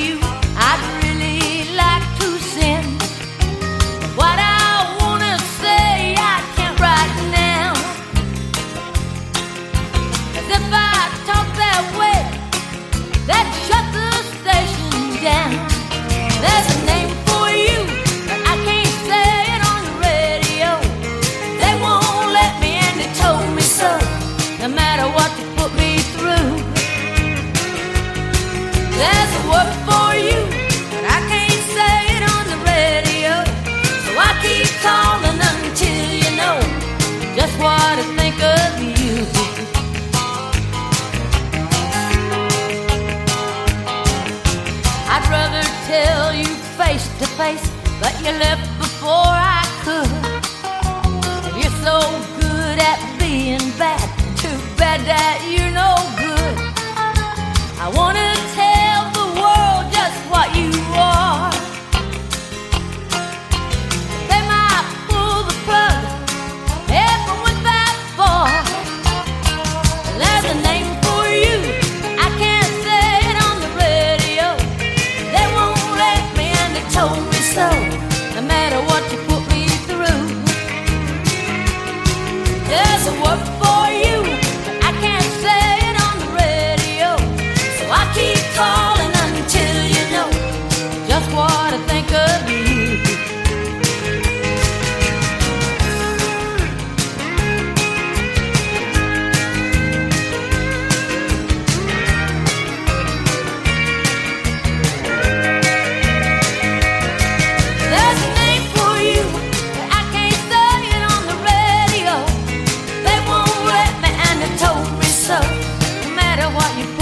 you, I'd really like to send. What I wanna say, I can't right now. 'Cause if I talk that way, that shut the station down. There's a name for you, but I can't say it on the radio. They won't let me, and they told me so. No matter what you put me through, there's a word for you, but I can't say it on the radio. So I keep calling until you know just what I think of you. I'd rather tell you face to face, but you left before I could. If you're so good at being bad, too bad that you're no good. I wanna tell the world just what you are. They might pull the plug if I went that far. There's a name for you, I can't say it on the radio. They won't let me, and they told me so. No matter what you put me through, there's a word for you, but I can't say it on the radio. So I keep calling until you know just what I think of you. There's a name for you, but I can't say it on the radio. They won't let me, and they told me so. No matter what you put